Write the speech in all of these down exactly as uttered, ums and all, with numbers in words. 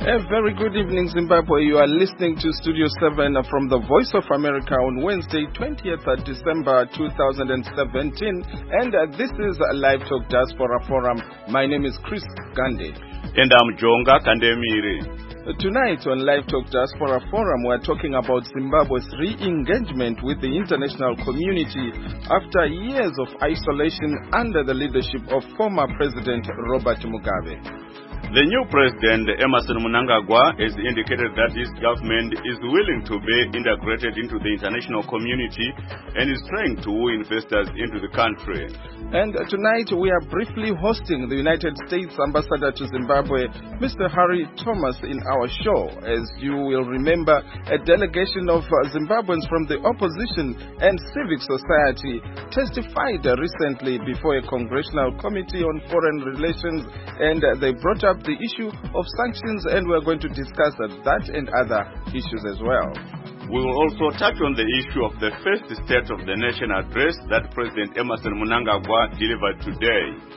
A very good evening, Zimbabwe. You are listening to Studio seven from the Voice of America on Wednesday, twentieth of December two thousand seventeen. And uh, this is a Live Talk Diaspora Forum. My name is Chris Gandhi. And I'm Jonga Kandemiri. Tonight on Live Talk Diaspora Forum, we're talking about Zimbabwe's re-engagement with the international community after years of isolation under the leadership of former President Robert Mugabe. The new president, Emmerson Mnangagwa, has indicated that his government is willing to be integrated into the international community and is trying to woo investors into the country. And tonight we are briefly hosting the United States Ambassador to Zimbabwe, Mister Harry Thomas, in our show. As you will remember, a delegation of Zimbabweans from the opposition and civic society testified recently before a congressional committee on foreign relations, and they brought up the issue of sanctions, and we're going to discuss that and other issues as well. We will also touch on the issue of the first State of the Nation address that President Emmerson Mnangagwa delivered today.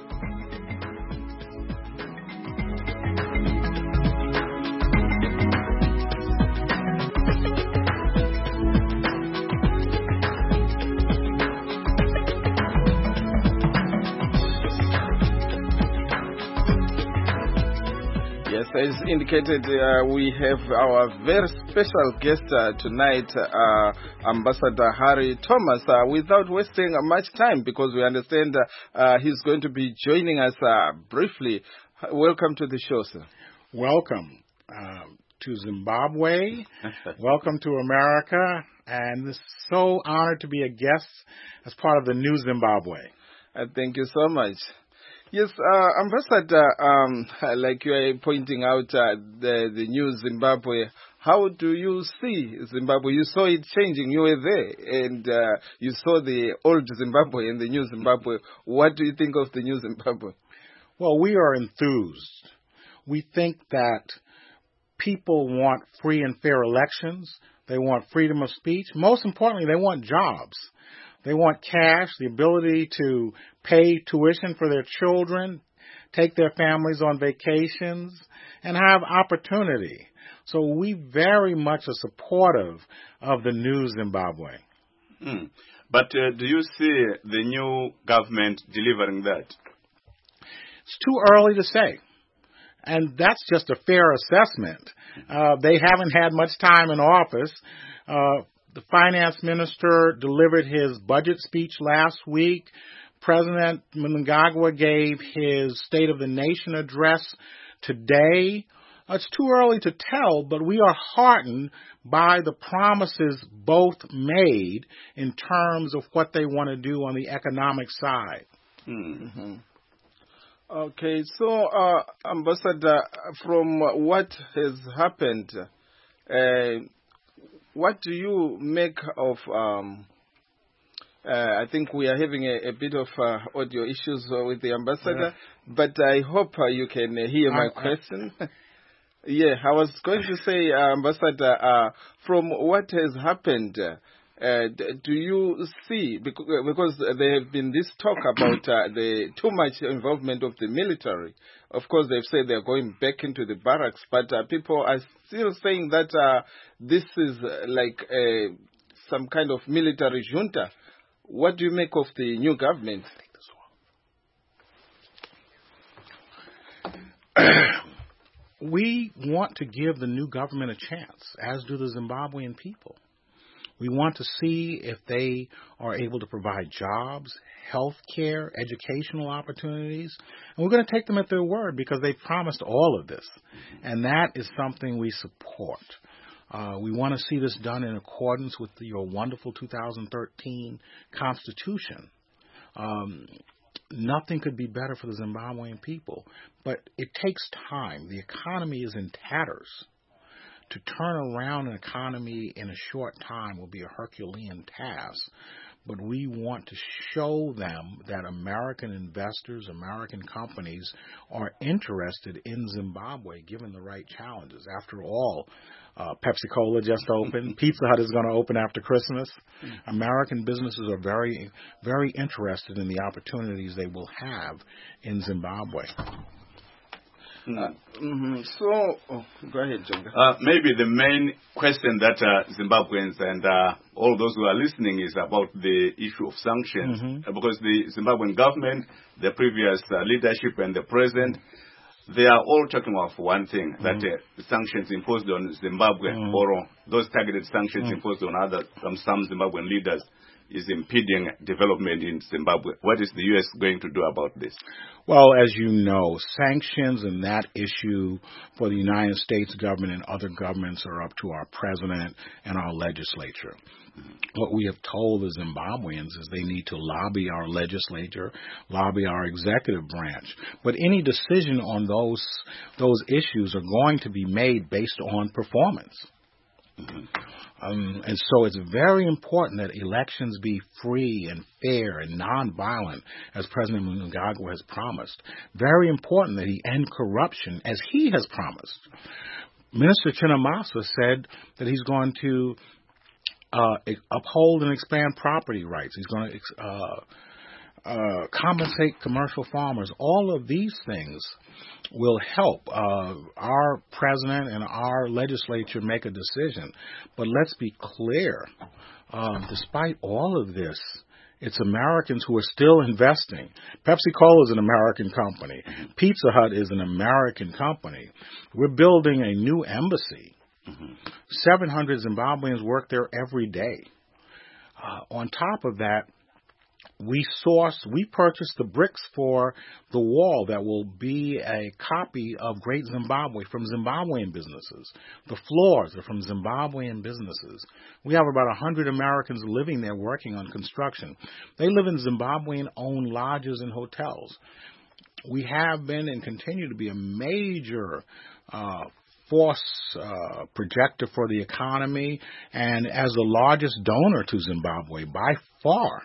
As indicated, uh, we have our very special guest uh, tonight, uh, Ambassador Harry Thomas. Uh, without wasting uh, much time, because we understand uh, uh, he's going to be joining us uh, briefly. Welcome to the show, sir. Welcome uh, to Zimbabwe. Welcome to America. And it's so honored to be a guest as part of the new Zimbabwe. Uh, thank you so much. Yes, uh, Ambassador, um, like you are pointing out, uh, the, the new Zimbabwe, how do you see Zimbabwe? You saw it changing. You were there, and uh, you saw the old Zimbabwe and the new Zimbabwe. What do you think of the new Zimbabwe? Well, we are enthused. We think that people want free and fair elections. They want freedom of speech. Most importantly, they want jobs. They want cash, the ability to pay tuition for their children, take their families on vacations, and have opportunity. So we very much are supportive of the new Zimbabwe. Mm. But uh, do you see the new government delivering that? It's too early to say. And that's just a fair assessment. Uh, they haven't had much time in office. Uh, The finance minister delivered his budget speech last week. President Mnangagwa gave his State of the Nation address today. It's too early to tell, but we are heartened by the promises both made in terms of what they want to do on the economic side. Mm-hmm. Okay, so uh, Ambassador, from what has happened, uh, what do you make of, um, uh, I think we are having a, a bit of uh, audio issues uh, with the ambassador, yeah. but I hope uh, you can uh, hear my uh, question. yeah, I was going to say, uh, Ambassador, uh, from what has happened, uh, do you see, because, because there have been this talk about uh, the too much involvement of the military. Of course, they've said they're going back into the barracks, but uh, people are still saying that uh, this is uh, like uh, some kind of military junta. What do you make of the new government? We want to give the new government a chance, as do the Zimbabwean people. We want to see if they are able to provide jobs, health care, educational opportunities. And we're going to take them at their word because they promised all of this. And that is something we support. Uh, we want to see this done in accordance with the, your wonderful two thousand thirteen Constitution. Um, nothing could be better for the Zimbabwean people. But it takes time. The economy is in tatters. To turn around an economy in a short time will be a Herculean task. But we want to show them that American investors, American companies are interested in Zimbabwe given the right challenges. After all, uh, Pepsi-Cola just opened. Pizza Hut is going to open after Christmas. American businesses are very, very interested in the opportunities they will have in Zimbabwe. Mm. Uh, mm-hmm. So, oh, go ahead, Jonga. Uh, maybe the main question that uh, Zimbabweans and uh, all those who are listening is about the issue of sanctions. Mm-hmm. uh, because the Zimbabwean government, the previous uh, leadership and the present, they are all talking about one thing, mm-hmm. that uh, the sanctions imposed on Zimbabwe, mm-hmm. or those targeted sanctions mm-hmm. imposed on other, um, some Zimbabwean leaders, is impeding development in Zimbabwe. What is the U S going to do about this? Well, as you know, sanctions and that issue for the United States government and other governments are up to our president and our legislature. What we have told the Zimbabweans is they need to lobby our legislature, lobby our executive branch. But any decision on those those issues are going to be made based on performance. Mm-hmm. Um, and so it's very important that elections be free and fair and nonviolent, as President Mnangagwa has promised. Very important that he end corruption, as he has promised. Minister Chinamasa said that he's going to uh, uphold and expand property rights. He's going to uh, uh, compensate commercial farmers. All of these things will help uh, our president and our legislature make a decision. But let's be clear, um, despite all of this, it's Americans who are still investing. Pepsi-Cola is an American company. Pizza Hut is an American company. We're building a new embassy. Mm-hmm. seven hundred Zimbabweans work there every day. Uh, on top of that, We sourced, we purchased the bricks for the wall that will be a copy of Great Zimbabwe from Zimbabwean businesses. The floors are from Zimbabwean businesses. We have about one hundred Americans living there working on construction. They live in Zimbabwean-owned lodges and hotels. We have been and continue to be a major uh, force uh, projector for the economy, and as the largest donor to Zimbabwe by far,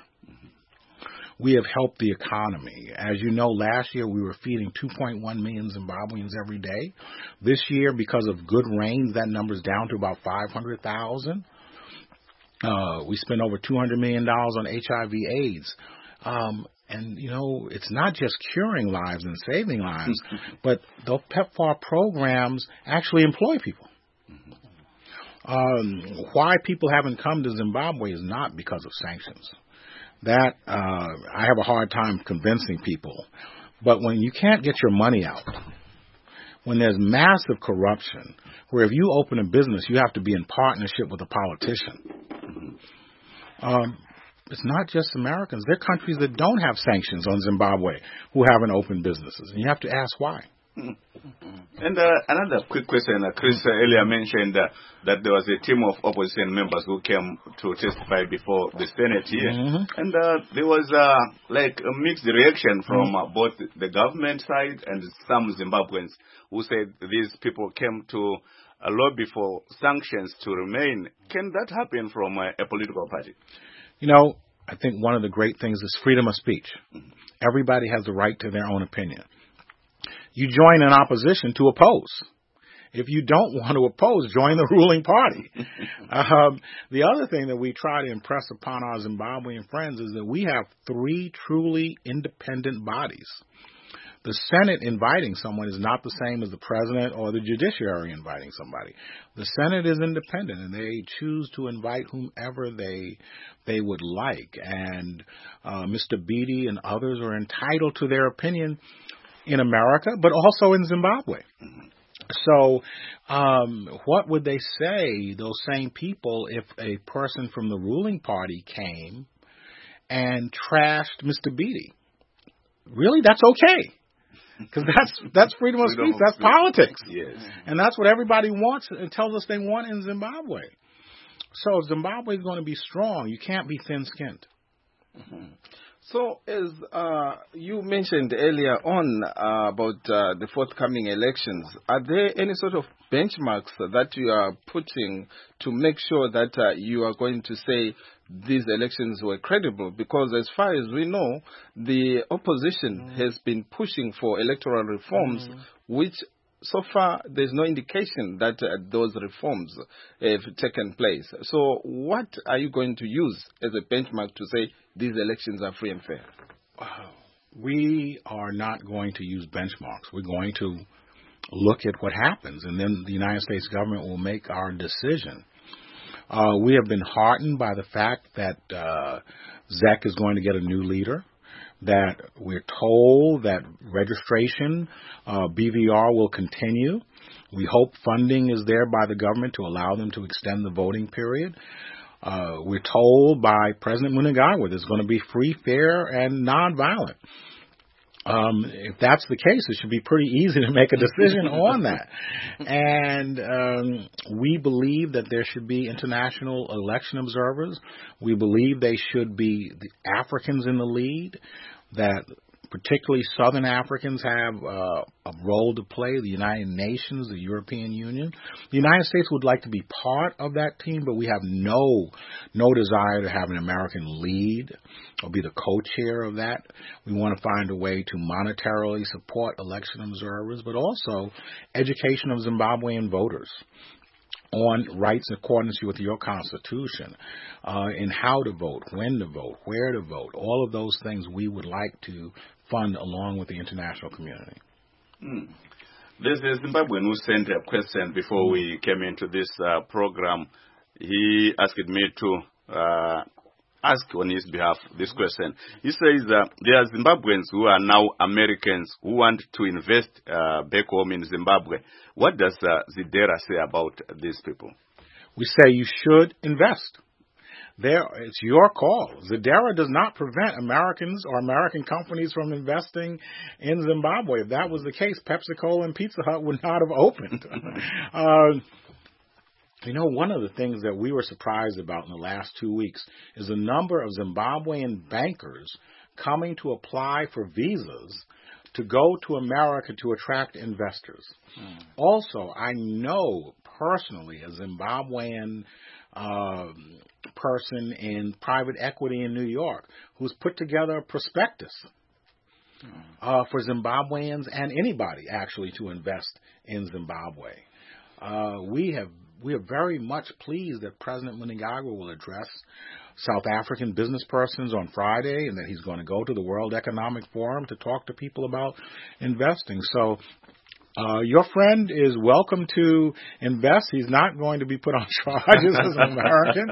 we have helped the economy. As you know, last year we were feeding two point one million Zimbabweans every day. This year, because of good rains, that number's down to about five hundred thousand. Uh, we spent over two hundred million dollars on H I V AIDS. Um, and, you know, it's not just curing lives and saving lives, but the PEPFAR programs actually employ people. Um, why people haven't come to Zimbabwe is not because of sanctions. That, uh, I have a hard time convincing people. But when you can't get your money out, when there's massive corruption, where if you open a business, you have to be in partnership with a politician. Um, it's not just Americans. There are countries that don't have sanctions on Zimbabwe who haven't opened businesses. And you have to ask why. And uh, another quick question. Uh, Chris uh, earlier mentioned uh, that there was a team of opposition members who came to testify before the Senate here. Mm-hmm. And uh, there was uh, like a mixed reaction from uh, both the government side and some Zimbabweans who said these people came to uh, lobby for sanctions to remain. Can that happen from uh, a political party? You know, I think one of the great things is freedom of speech. Mm-hmm. Everybody has the right to their own opinion. You join an opposition to oppose. If you don't want to oppose, join the ruling party. um, the other thing that we try to impress upon our Zimbabwean friends is that we have three truly independent bodies. The Senate inviting someone is not the same as the president or the judiciary inviting somebody. The Senate is independent, and they choose to invite whomever they they would like. And uh, Mister Beatty and others are entitled to their opinion in America, but also in Zimbabwe. So um, what would they say, those same people, if a person from the ruling party came and trashed Mister Beatty? Really, that's okay. Because that's that's freedom of freedom speech. That's speech. Politics. Yes. And that's what everybody wants and tells us they want in Zimbabwe. So Zimbabwe is going to be strong. You can't be thin-skinned. Mm-hmm. So, as uh, you mentioned earlier on uh, about uh, the forthcoming elections, are there any sort of benchmarks that you are putting to make sure that uh, you are going to say these elections were credible? Because as far as we know, the opposition mm. has been pushing for electoral reforms, mm. which so far there's no indication that uh, those reforms have taken place. So what are you going to use as a benchmark to say these elections are free and fair? We are not going to use benchmarks. We're going to look at what happens, and then the United States government will make our decision. Uh, we have been heartened by the fact that uh, Z E C is going to get a new leader, that we're told that registration, uh, B V R will continue. We hope funding is there by the government to allow them to extend the voting period. Uh, we're told by President Mnangagwa there's going to be free, fair, and nonviolent. Um, if that's the case, it should be pretty easy to make a decision on that. And um, we believe that there should be international election observers. We believe they should be the Africans in the lead, that particularly Southern Africans have uh, a role to play, the United Nations, the European Union. The United States would like to be part of that team, but we have no no desire to have an American lead or be the co-chair of that. We want to find a way to monetarily support election observers, but also education of Zimbabwean voters on rights in accordance with your Constitution, uh, in how to vote, when to vote, where to vote, all of those things we would like to fund along with the international community. Mm. There's a Zimbabwean who sent a question before we came into this uh, program. He asked me to uh, ask on his behalf this question. He says uh, there are Zimbabweans who are now Americans who want to invest uh, back home in Zimbabwe. What does uh, Zidera say about these people? We say you should invest. There, it's your call. Zidera does not prevent Americans or American companies from investing in Zimbabwe. If that was the case, PepsiCo and Pizza Hut would not have opened. uh, You know, one of the things that we were surprised about in the last two weeks is the number of Zimbabwean bankers coming to apply for visas to go to America to attract investors. Mm. Also, I know personally a Zimbabwean uh, person in private equity in New York who's put together a prospectus mm. uh, for Zimbabweans and anybody actually to invest in Zimbabwe. Uh, we have We are very much pleased that President Mnangagwa will address South African business persons on Friday and that he's going to go to the World Economic Forum to talk to people about investing. So uh, your friend is welcome to invest. He's not going to be put on charges as an American.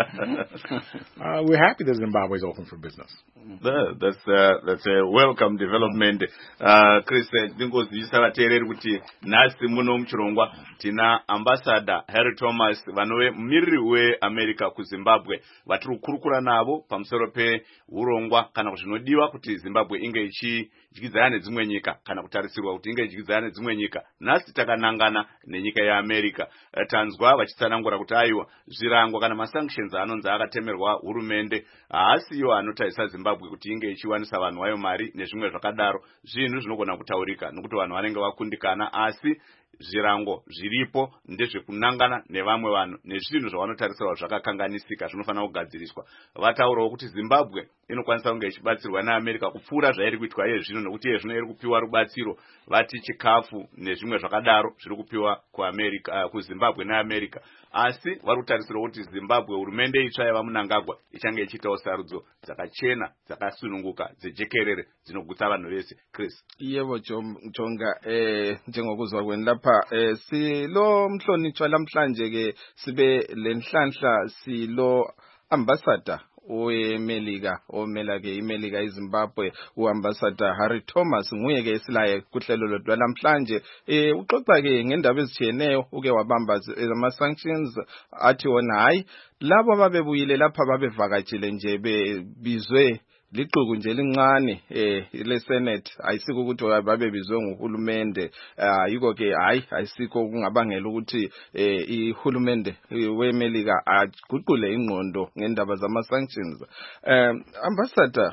Uh, we're happy that Zimbabwe is open for business. That, that's uh, that's a welcome development. Uh, Chris, ndingozivisa vateereri kuti nhasi muno muchirongwa tina ambassador Harry Thomas vanove mumiriri weAmerica kuZimbabwe vatiri kukurukura navo pamusoro peurongwa kana zvinodiwa kuti Zimbabwe inge ichidyidzana nedzimwe nyika kana kutarisirwa kuti inge ichidyidzana nedzimwe nyika. Nhasi takanangana nenyika yeAmerica. Tanzwa vachitsanangura kuti aiwa zvirango kana masanctions anonzi akatemerwa hurumende haasiyo anotarisa Zimbabwe kuti inge ichiwanisa vanhu vayo mari nezvimwe zvakadaro. Zvinhu zvinogona kutaurika nokuti vanhu vanenge vakundikana, asi zvirango zviripo ndezvekunangana nevamwe vanhu nezvinhu zvavanotarisirwa zvakakanganisika zvinofanira kugadziriswa. Vataurawo kuti Zimbabwe inokwanisa kunge ichibatsirwa neAmerica kupfuura zvairi kuitwa iye zvino, nokuti iye zvino iri kupiwa rubatsiro vati chikafu nezvimwe zvakadaro zviri kupiwa kuAmerica, uh, kuZimbabwe neAmerica. Asi vari kutarisirwa kuti Zimbabwe hurumende itsva yaMnangagwa ichange ichiitawo sarudzo dzakachena dzakasununguka dzejekerere dzinogutsa vanhu vese. Chris. Yebo Jonga, eh njengokuzwa kwenu lapha eh silo mhlonitshwa lamhlanje ke sibe lenhlanhla silo ambassador weMelika omela ke iMelika eZimbabwe uambassador Harry Thomas nguye ke esilaye kuhlelo lodwa lamhlanje eh uxoxa ke ngendaba ezitshiyeneyo uke wabamba ama sanctions athi wona hayi labo ababebuyile lapha babevakatshile nje bebizwe liqhuku nje lincane eh le Senate ayisiko ukuthi babebizwe nguhulumende yiko ke hayi ayisiko kungabangela ukuthi eh ihulumende weMelika aguqule ingqondo ngendaba zama sanctions. um Ambassador,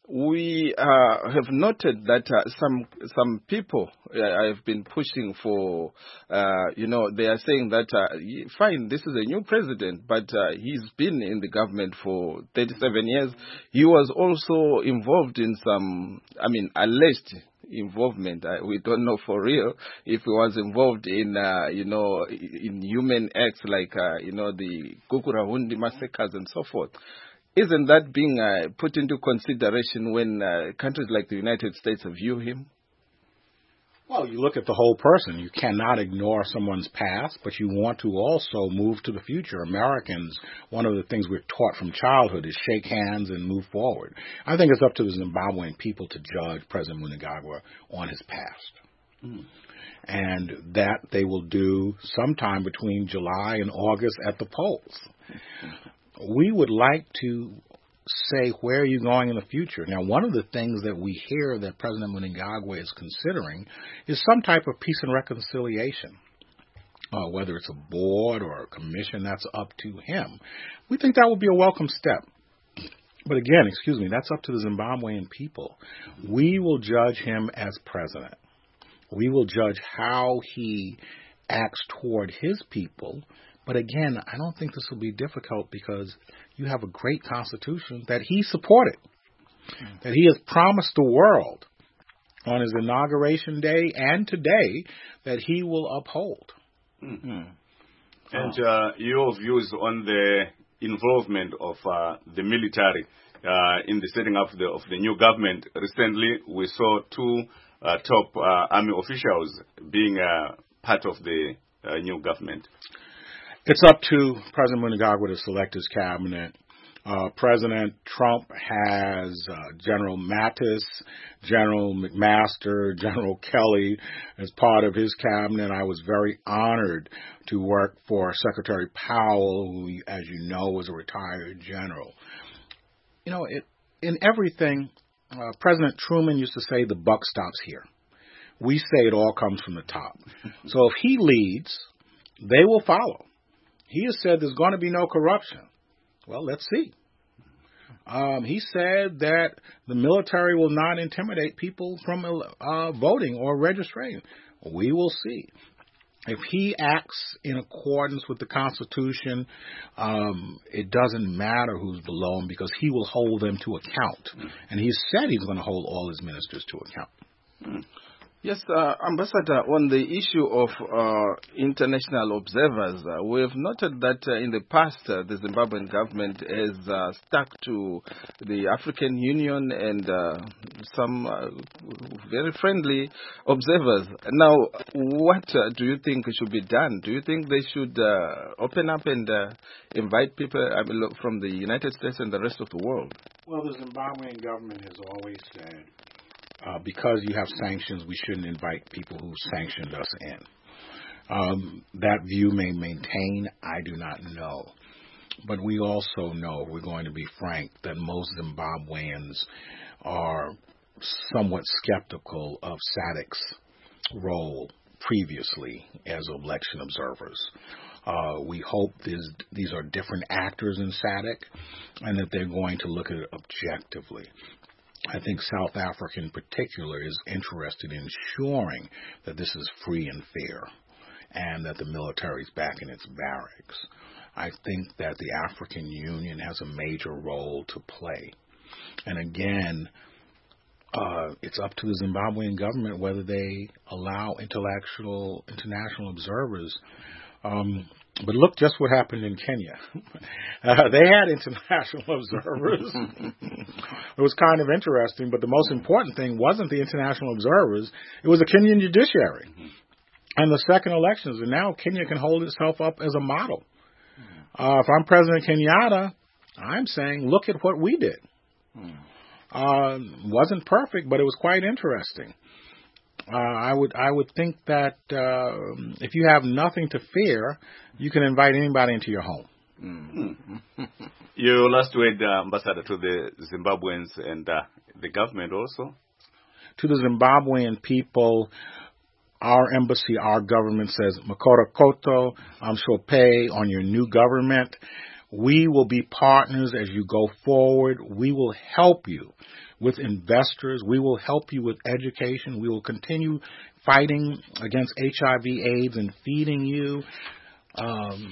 we uh, have noted that uh, some some people uh, have been pushing for, uh, you know, they are saying that, uh, fine, this is a new president, but uh, he's been in the government for thirty-seven years. He was also involved in some, I mean, alleged involvement. Uh, we don't know for real if he was involved in, uh, you know, in human acts like, uh, you know, the Gukurahundi massacres and so forth. Isn't that being uh, put into consideration when uh, countries like the United States view him? Well, you look at the whole person. You cannot ignore someone's past, but you want to also move to the future. Americans, one of the things we're taught from childhood is shake hands and move forward. I think it's up to the Zimbabwean people to judge President Mnangagwa on his past. Mm. And that they will do sometime between July and August at the polls. We would like to say, where are you going in the future? Now, one of the things that we hear that President Mnangagwa is considering is some type of peace and reconciliation. Uh, whether it's a board or a commission, that's up to him. We think that would be a welcome step. But again, excuse me, that's up to the Zimbabwean people. We will judge him as president. We will judge how he acts toward his people. But again, I don't think this will be difficult because you have a great constitution that he supported, mm-hmm. that he has promised the world on his inauguration day and today that he will uphold. Mm-hmm. And uh, your views on the involvement of uh, the military uh, in the setting up of the, of the new government. Recently, we saw two uh, top uh, army officials being uh, part of the uh, new government. It's up to President Mnangagwa to select his cabinet. Uh, President Trump has uh, General Mattis, General McMaster, General Kelly as part of his cabinet. I was very honored to work for Secretary Powell, who, as you know, was a retired general. You know, it, in everything, uh, President Truman used to say the buck stops here. We say it all comes from the top. So if he leads, they will follow. He has said there's going to be no corruption. Well, let's see. Um, he said that the military will not intimidate people from uh, voting or registering. We will see. If he acts in accordance with the Constitution, um, it doesn't matter who's below him because he will hold them to account. And he said he's going to hold all his ministers to account. Mm. Yes, uh, Ambassador, on the issue of uh, international observers, uh, we have noted that uh, in the past uh, the Zimbabwean government has uh, stuck to the African Union and uh, some uh, very friendly observers. Now, what uh, do you think should be done? Do you think they should uh, open up and uh, invite people I mean, look, from the United States and the rest of the world? Well, the Zimbabwean government has always said, Uh, because you have sanctions, we shouldn't invite people who sanctioned us in. Um, that view may maintain, I do not know. But we also know, if we're going to be frank, that most Zimbabweans are somewhat skeptical of SADC's role previously as election observers. Uh, we hope this, these are different actors in SADC and that they're going to look at it objectively. I think South Africa in particular is interested in ensuring that this is free and fair and that the military is back in its barracks. I think that the African Union has a major role to play. And again, uh, it's up to the Zimbabwean government whether they allow intellectual international observers. Um, But look just what happened in Kenya. Uh, they had international observers. It was kind of interesting, but the most important thing wasn't the international observers. It was the Kenyan judiciary. Mm-hmm. And the second elections. And now Kenya can hold itself up as a model. Mm-hmm. Uh, if I'm President Kenyatta, I'm saying, look at what we did. Mm-hmm. Uh, wasn't perfect, but it was quite interesting. Uh, I would I would think that uh, if you have nothing to fear, you can invite anybody into your home. Mm-hmm. Your last word, uh, Ambassador, to the Zimbabweans and uh, the government also? To the Zimbabwean people, our embassy, our government says, Makora Koto, Amshope on your new government. We will be partners as you go forward. We will help you with investors. We will help you with education. We will continue fighting against H I V AIDS and feeding you. Um,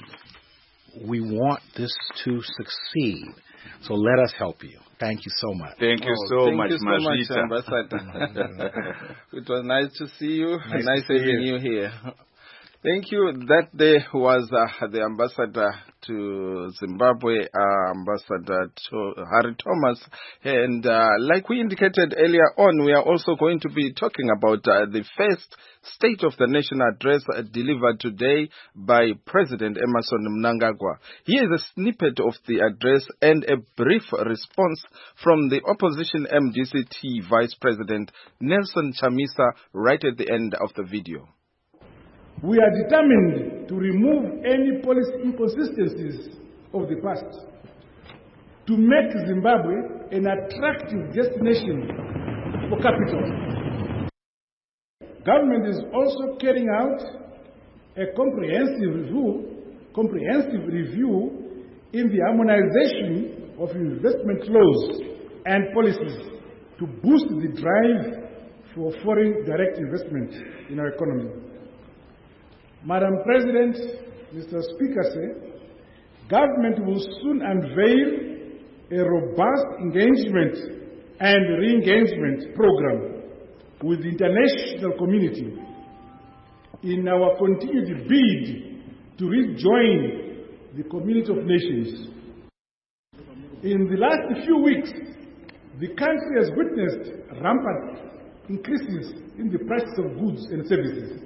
we want this to succeed. So let us help you. Thank you so much. Thank you oh, so thank much, you so much, Ambassador. It was nice to see you. Nice, nice to see having you. you here. Thank you. That day was uh, the ambassador to Zimbabwe, uh, Ambassador to Harry Thomas. And uh, like we indicated earlier on, we are also going to be talking about uh, the first State of the Nation address uh, delivered today by President Emmerson Mnangagwa. Here is a snippet of the address and a brief response from the opposition M D C T Vice President Nelson Chamisa right at the end of the video. We are determined to remove any policy inconsistencies of the past, to make Zimbabwe an attractive destination for capital. Government is also carrying out a comprehensive review, comprehensive review in the harmonization of investment laws and policies to boost the drive for foreign direct investment in our economy. Madam President, Mister Speaker said, government will soon unveil a robust engagement and re-engagement program with the international community in our continued bid to rejoin the community of nations. In the last few weeks, the country has witnessed rampant increases in the prices of goods and services.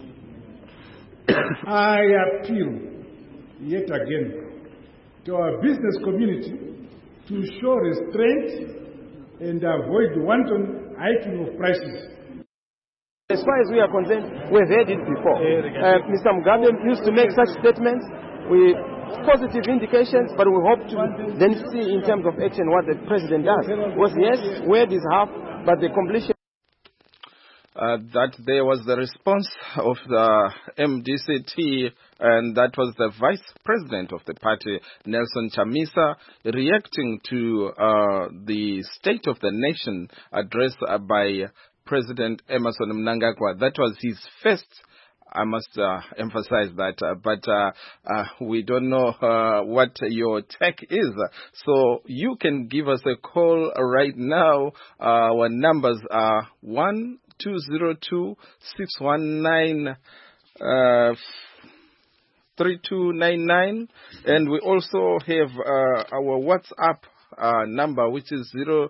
I appeal yet again to our business community to show restraint and avoid wanton hiking of prices. As far as we are concerned, we've heard it before. Uh, Mister Mugabe used to make such statements with positive indications, but we hope to then see in terms of action what the president does. Was yes, word is half, but the completion. Uh, that there was the response of the M D C T, and that was the Vice President of the party, Nelson Chamisa, reacting to uh, the State of the Nation address uh, by President Emmerson Mnangagwa. That was his first, I must uh, emphasize that, uh, but uh, uh, we don't know uh, what your tech is. So you can give us a call right now. Uh, our numbers are one two zero two six one nine three two nine nine, and we also have uh, our WhatsApp uh, number, which is zero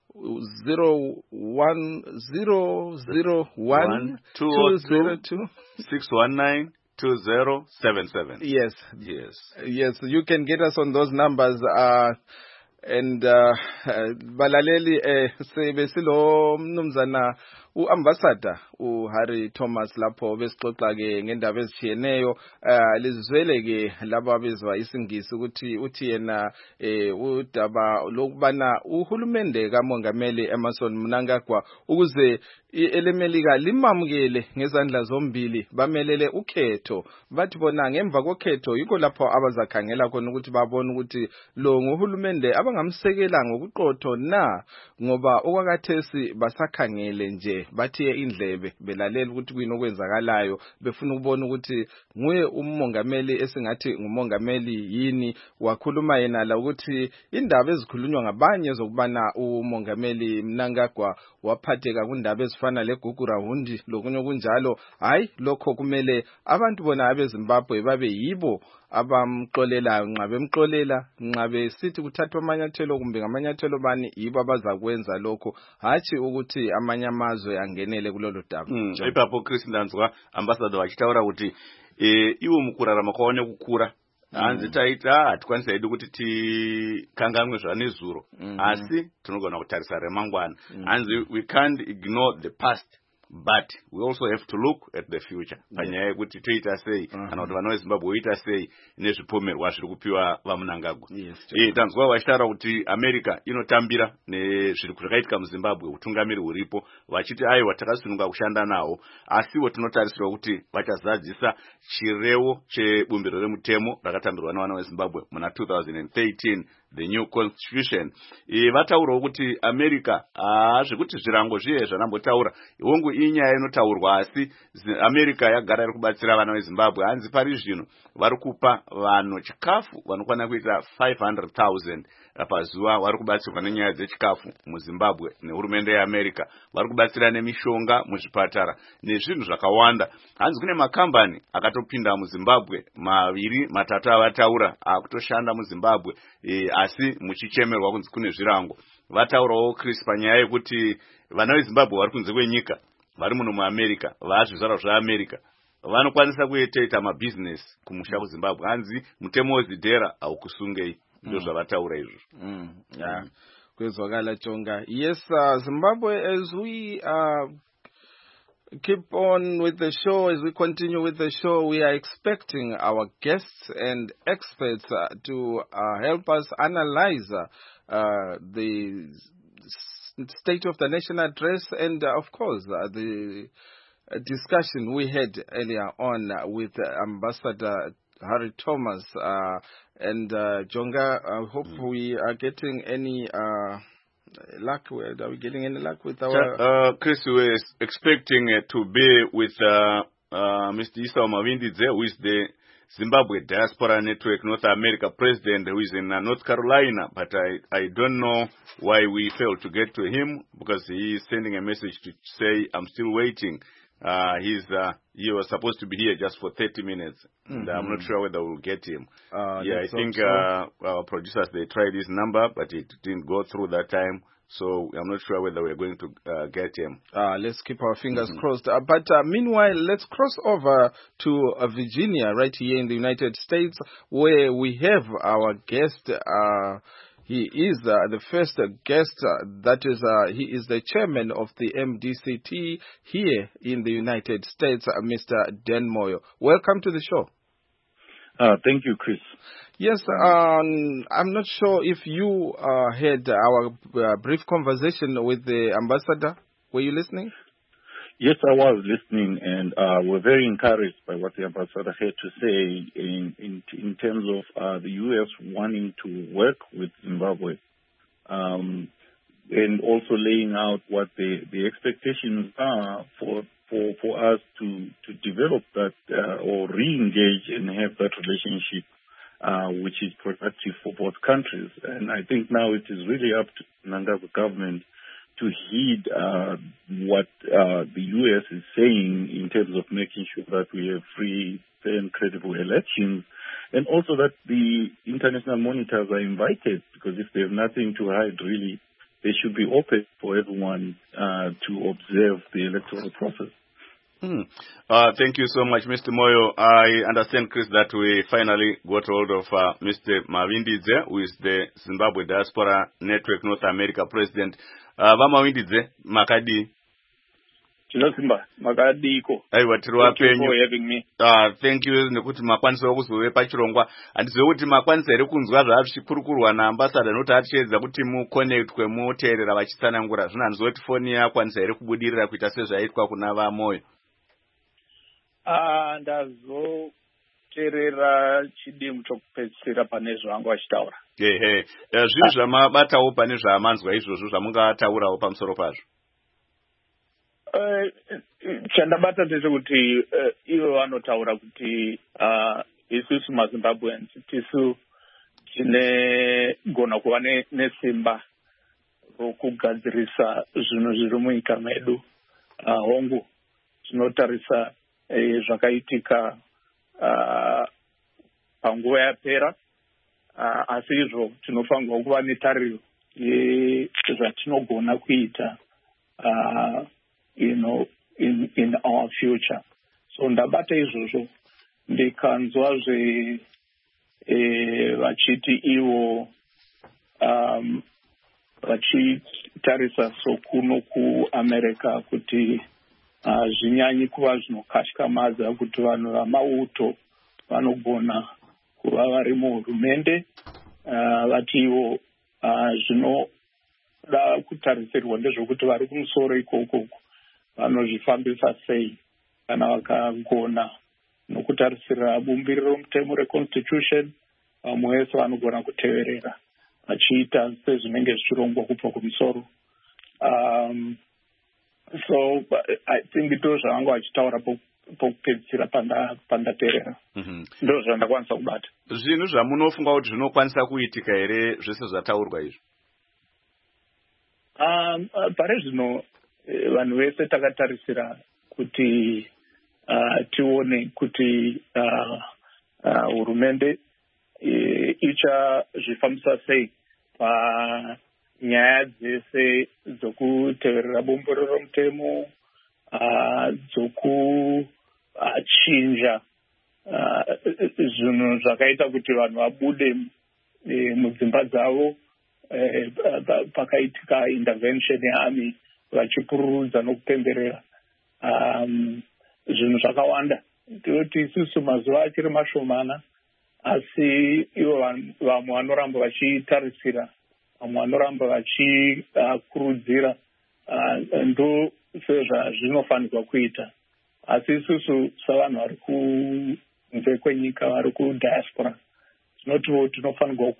zero one zero zero one two zero two six one nine two zero seven seven. Yes, yes, yes. You can get us on those numbers. Uh, and uh, balaleli eh sebesilo mnumzana uambassador uHarry Thomas lapho besixoxa ke ngendaba ezitshiyeneyo lizwele ke laba bezwa isingisi ukuthi uthi yena udaba lokubana uhulumende kaMongameli Emmerson Mnangagwa ukuze elemelika limamukele ngezandla zombili bamelele ukhetho bathi bona ngemva kokhetho yikho lapho abazakhangela khona ukuthi babone ukuthi lo nguhulumende abangamsekela ngokuqotho na ngoba okwakathesi basakhangele nje bathi indlebe belalela ukuthi kuyini okwenzakalayo befuna ukubona ukuthi nguye umongameli esingathi ngumongameli yini wakhuluma yena la ukuthi indaba ezikhulunywa ngabanye zokubana umongameli Mnangagwa waphatheka kundaba ezifana legugura hundi lokunye kunjalo hayi lokho kumele abantu bona abeZimbabwe babe yibo abamxolelayo nxa bemxolela nxa besithi kuthathwa amanyathelo kumbe ngamanyathelo bani yibo abazakwenza lokho hathi ukuthi amanye amazwe angenele kulolu daba. Mm, ipapo Chris Ndanzwa ambassador achitaura kuti eh iwo mukurarama kwaone kukura hanzi taita hatikwanisa hedu kuti tikanganwe zvanezuro asi tinogona kutarisa remangwana hanzi we can't ignore the past, but we also have to look at the future. Panyaya yekuti toita sei kana kuti vana veZimbabwe voita sei nezvipomerwa zviri kupiwa vaMnangagwa. Eh tanzwa vachitaura kuti America inotambira nezviri zvakaitika muZimbabwe utungamiri huripo vachiti aiwa takasununga kushanda nawo asiwo tinotarisirwa kuti vachazadzisa chirevo chebumbiro remutemo rakatambirwa navana veZimbabwe muna two thousand thirteen the new constitution. E, vataurawo kuti America ah zvekuti zvirango zviye zvanambotaura hongu inyaya inotaurwa asi America yagara iri kubatsira vana veZimbabwe. Hanzi pari zvino vari kupa vanhu chikafu vanokwana kuita five hundred thousand pazuva vari kubatsirwa nenyaya dzechikafu muZimbabwe nehurumende yeAmerica. Vari kubatsira nemishonga muzvipatara nezvinhu zvakawanda. Hanzi kune makambani akatopinda muZimbabwe maviri matatu avataura akutoshanda muZimbabwe e, asi muchichemerwa kunzi kune zvirango. Vataurawo Chris panyaya yekuti vana veZimbabwe vari kunze kwenyika vari muno muAmerica vaazvizvarwa zveAmerica vanokwanisa kuitaita mabusiness kumusha kuZimbabwe. Hanzi mutemo wezidhera haukusungei. Ndo zvavataura izvozvo. Mm. Yeah. Kwezwakala Chonga. Yes, uh, Zimbabwe, as we uh, keep on with the show, as we continue with the show, we are expecting our guests and experts uh, to uh, help us analyze uh, uh, the State of the Nation address and, uh, of course, uh, the discussion we had earlier on uh, with uh, Ambassador Harry Thomas uh, and uh, Jonga. I hope mm. we are getting any uh, luck. Are we getting any luck with our... Uh, Chris, we were expecting uh, to be with uh, uh, Mister Esau Mavindidze, who is the Zimbabwe Diaspora Network North America President, who is in uh, North Carolina, but I, I don't know why we failed to get to him, because he is sending a message to say, I'm still waiting. Uh, he's uh, he was supposed to be here just for thirty minutes, mm-hmm. and I'm not sure whether we'll get him. Uh, yeah, I think uh, our producers, they tried his number, but it didn't go through that time. So I'm not sure whether we're going to uh, get him. Uh, let's keep our fingers mm-hmm. crossed. Uh, but uh, meanwhile, let's cross over to uh, Virginia, right here in the United States, where we have our guest. Uh, He is uh, the first uh, guest, uh, that is, uh, he is the chairman of the M D C T here in the United States, uh, Mister Dan Moyo. Welcome to the show. Uh, thank you, Chris. Yes, um, I'm not sure if you uh, had our uh, brief conversation with the ambassador. Were you listening? Yes, I was listening, and uh, we're very encouraged by what the ambassador had to say in in, in terms of uh, the U S wanting to work with Zimbabwe, um, and also laying out what the, the expectations are for for for us to to develop that uh, or re-engage and have that relationship, uh, which is productive for both countries. And I think now it is really up to the Mnangagwa government to heed uh, what uh, the U S is saying in terms of making sure that we have free, fair and credible elections, and also that the international monitors are invited, because if they have nothing to hide, really, they should be open for everyone uh, to observe the electoral process. Hmm. Uh, thank you so much, Mister Moyo. I understand, Chris, that we finally got hold of uh, Mister Mavindidze, who is the Zimbabwe Diaspora Network North America President. Uh, Vamawindidze, Makadi. Chinosimba, Makadiko. Aiwa, tiruwa penyu. Thank you for having me. Uh, thank you, nekuti makwanisa wokuzove pachirongwa. Handizive kuti makwanisa here kunzwa zvaazvichikurukuru na ambassador noti atiedza kuti mu connect kwemuteerera vachitsanangura. Zvino handizive kuti foni yakwanisa here kubudirira kuita sezvaitwa kuna vaMoyo. Ah, ndazoteerera chidimbu chokupedzisira pane zvavangu vachitaura. Ehe, zvinhu zvamabatawo pane zvamanzwa izvozvo zvamungataurawo pamusoro pazvo. Eh, chandabata ndechekuti ivo vanotaura kuti isusu maZimbabweans tisu tinegona kuva nesimba rokugadzirisa zvinhu zviri munyika medu. Hongu tinotarisa zvakaitika panguva yapera, asi izvo tinofanirwa kuva netariro yezvatinogona kuita you know, in, in our future. So ndabata izvozvo ndikanzwa zve eh, vachiti ivo um, vachitarisa sokuno kuAmerica kuti uh, zvinyanyi kuva zvinokashikamadza kuti vanhu vamauto vanogona kuva vari muhurumende, uh, vati ivo uh, zvinoda kutarisirwa ndezvokuti vari kumusoro ikoko vanozvifambisa sei kana vakagona nokutarisira bumbiro romutemo reconstitution, vamwe vese vanogona kuteverera. achiita sezvinenge zvichirongwa kubva kumusoro. Um, so I think ndo zvaanga achitaura pokupedzisira pandateerera. Ndo zvandakwanisa kubata. Zvinhu zvamunofunga kuti zvinokwanisa kuitika here zvese zvataurwa izvi? Um, pare zvino vanhu vese takatarisira kuti uh, tione kuti uh, uh, hurumende ichazvifambisa sei panyaya dzese dzokuteverera bombororo mutemo, uh, dzokuchinja uh, zvinhu zvakaita kuti vanhu vabude e, mudzimba dzavo e, pakaitika intervention yearmy vachipururudza nokupemberera um, zvinhu zvakawanda. Tinoti isusu mazuva achiri mashomana, asi ivo vamwe vanoramba vachitarisira, vamwe vanoramba vachikurudzira uh, ndo sezvazvinofanirwa kuita. Asi isusu savanhu vari kunze kwenyika, vari kudiaspora, tinotiwo tinofanirwa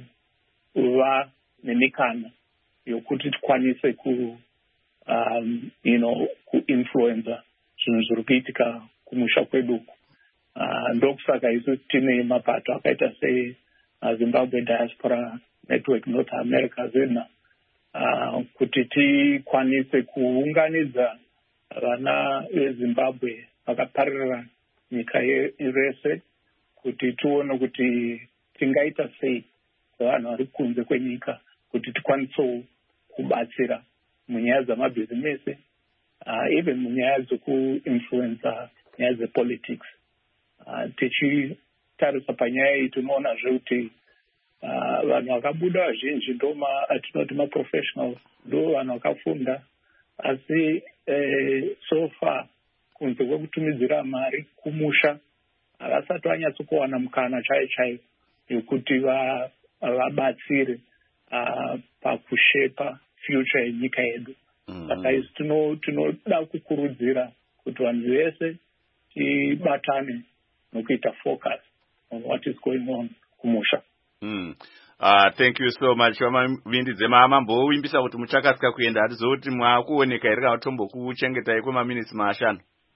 kuva nemikana yokuti tikwanise ku um, you know, kuinfluenza zvinhu zviri kuitika kumusha kwedu. Uh, ndokusaka isu tine mapato akaita se uh, Zimbabwe Diaspora Network North America zina uh, kuti tikwanise kuunganidza vana veZimbabwe vakaparira nyika rese kuti tione kuti tingaita sei vanhu vari kunze kwenyika kuti tikwanise kubatsira munyaya dzamabhizinesi, uh, even munyaya dzokuinfluenza nyaya dzepolitics. Uh, tichitarisa panyaya iyi tinoonazve kuti uh, vanhu vakabuda vazhinji ndo atinoti maprofessionals, ndo vanhu vakafunda, asi eh, so far kunze kwekutumidzira mari kumusha havasati vanyatsokuwana mukana chaiyo chaiyo yokuti vabatsire uh, pakushepa future yenyika yedu. Saka isi tinoda kukurudzira kuti vanhu vese tibatane nokuita focus on what is going on kumusha. Mm. Uh, thank you so much. Vamavindidze mamambovimbisa kuti muchakasika kuenda hatizoti mwakuoneka here kana tombokuchengetai kwemaminitsi maashanu?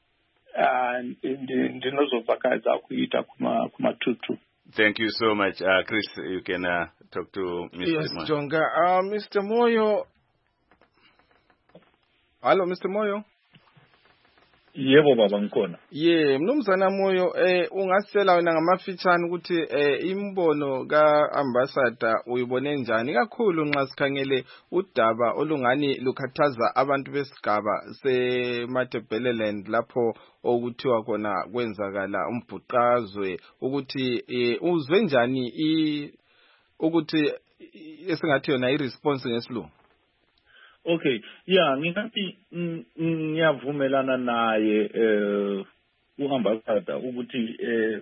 Uh, ndinozovakadza kuita kumatutu. Thank you so much. Uh, Chris, you can uh, talk to Mister Yes, Moyo. Jonga. Uh, Mister Moyo. Hello, Mister Moyo. Yebo baba ngikhona. Yeah, mnumzana Moyo, eh ungasela wena ngamafitshane ukuthi eh imbono kaambassador uyibone njani kakhulu nxa sikhangele udaba olungani lukhathaza abantu besigaba seMatebeleland lapho okuthiwa khona kwenzakala umbhuqazwe, ukuthi eh uzwe njani i ukuthi esingathi yona iresponse ngesilungu? Okay, yeah, ngingathi ngiyavumelana naye eh uambassador ukuthi eh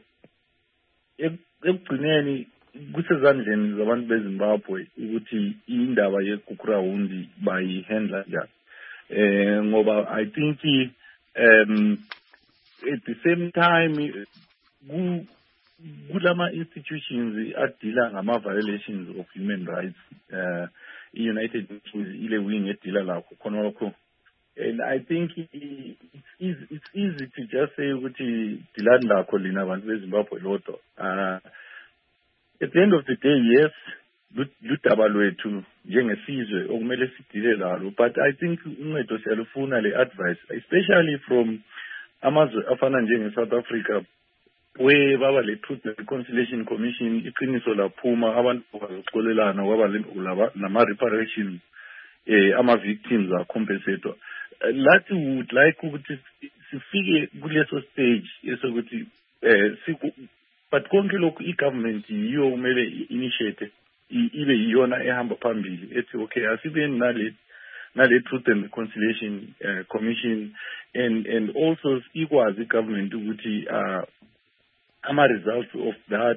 ekugcineni kusezandleni zabantu beZimbabwe ukuthi indaba yeGukurawundi bayihandla njani. Eh ngoba I think um at the same time ku kulama institutions adila ngama violations of human rights, uh United Nations ile wing edila lakho khona lokho, and I think it's easy, it's easy to just say ukuthi dilani lakho lina abantu beZimbabwe lodwa. Uh, at the end of the day, yes, ludaba lwethu njengesizwe okumele sidile lalo, but I think uncedo siyalufuna le advice, especially from amazwe afana njenge South Africa, where baba le Truth and Reconciliation Commission iqiniso laphuma abantu bazoxolelana kwaba nama reparations eh ama victims are compensated. That would like ukuthi sifike kuleso stage esokuthi eh but konke lokhu igovernment yiyo kumele initiate ibe yiyona ehamba phambili ethi okay asibe nale nale Truth and Reconciliation uh, Commission, and and also ikwazi government ukuthi uh ama results of that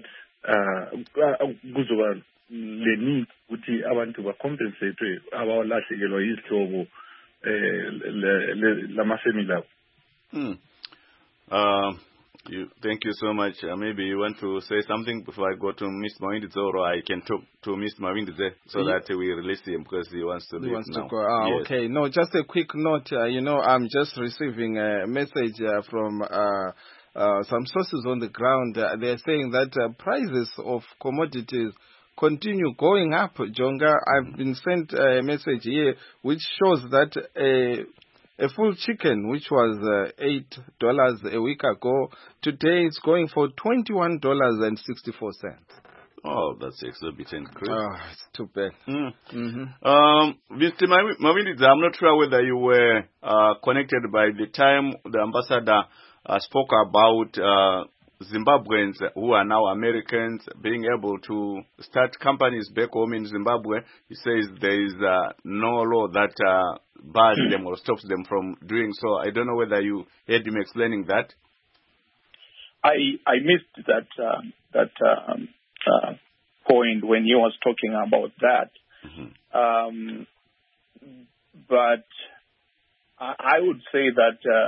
uh kuzoba le need ukuthi abantu ba compensate abawalahlekelwa izihlobo eh lama family labo. Hmm. Uh You, thank you so much. Uh, maybe you want to say something before I go to Mister Mawindidze, or I can talk to Mister Mawindidze so yeah. that we release him because he wants to he leave wants now. To go. Ah, yes. Okay, no, just a quick note. Uh, you know, I'm just receiving a message uh, from uh, uh, some sources on the ground. Uh, they're saying that uh, prices of commodities continue going up, Jonga. I've been sent a message here which shows that a A full chicken, which was uh, eight dollars a week ago, today it's going for twenty-one dollars and sixty-four cents. Oh, that's exorbitant. Oh, it's too bad. Mm. Mm-hmm. Um, Mister Mawindidze, I'm not sure whether you were uh, connected by the time the ambassador uh, spoke about uh, Zimbabweans who are now Americans being able to start companies back home in Zimbabwe. He says there is uh, no law that uh, bars them or stops them from doing so. I don't know whether you heard him explaining that. I I missed that uh, that um, uh, point when he was talking about that. Mm-hmm. Um, but I, I would say that uh,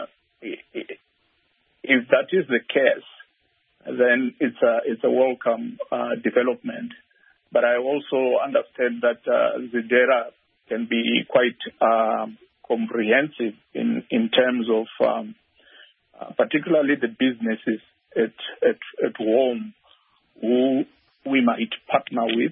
if that is the case, then it's a it's a welcome uh, development. But I also understand that uh, ZEDERA can be quite uh, comprehensive in in terms of um, uh, particularly the businesses at at at home who we might partner with,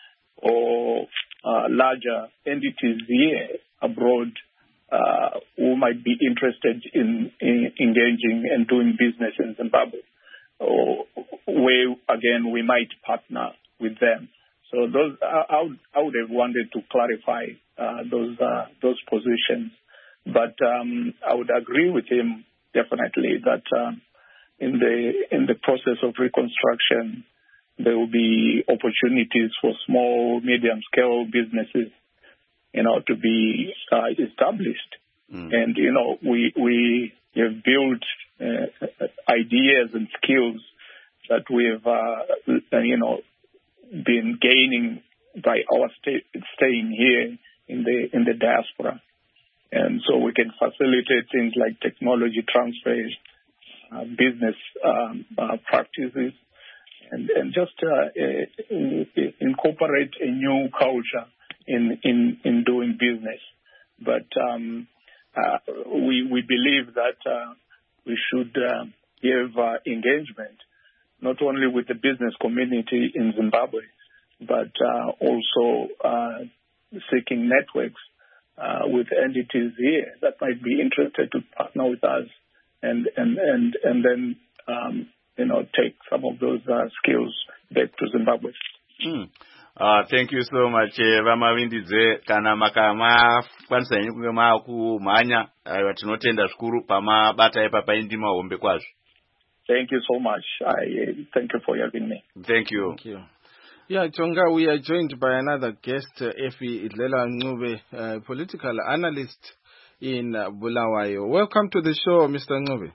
or uh, larger entities here abroad uh, who might be interested in, in engaging and doing business in Zimbabwe, or where again we might partner with them. So those I, I, would, I would have wanted to clarify uh, those uh, those positions, but um, I would agree with him definitely that um, in the in the process of reconstruction there will be opportunities for small, medium scale businesses, you know, to be uh, established, mm. and you know we we have built uh, ideas and skills that we've uh, you know. been gaining by our stay, staying here in the in the diaspora, and so we can facilitate things like technology transfers, uh, business um, uh, practices, and and just uh, uh, incorporate a new culture in in in doing business. But um, uh, we we believe that uh, we should uh, give uh, engagement not only with the business community in Zimbabwe, but uh, also uh, seeking networks uh, with entities here that might be interested to partner with us, and and and and then um, you know take some of those uh, skills back to Zimbabwe. Mm. Uh, thank you so much, Vamawindidze. Kana makama kwanisa yenyu kunge maakumhanya tinotenda zvikuru pamabata ipapa indima hombe kwazvo. Thank you so much. I uh, thank you for having me. Thank you. Thank you. Yeah, Jonga, we are joined by another guest, uh, Effie Idlela Ncube, uh, political analyst in uh, Bulawayo. Welcome to the show, Mister Ncube.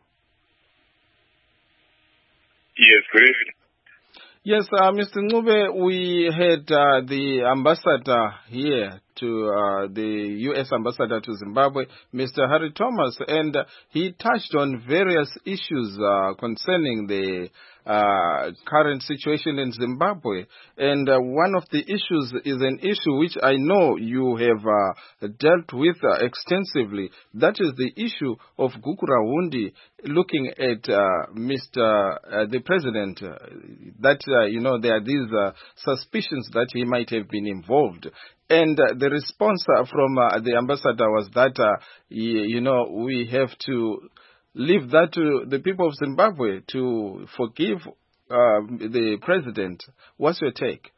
Yes, good evening. Yes, uh, Mister Ncube, we had uh, the ambassador here to uh, the U S ambassador to Zimbabwe, Mister Harry Thomas, and uh, he touched on various issues uh, concerning the uh, current situation in Zimbabwe. And uh, one of the issues is an issue which I know you have uh, dealt with uh, extensively. That is the issue of Gukurahundi looking at uh, Mister Uh, the president, uh, that, uh, you know, there are these uh, suspicions that he might have been involved. And uh, the response uh, from uh, the ambassador was that, uh, you, you know, we have to leave that to the people of Zimbabwe to forgive uh, the president. What's your take?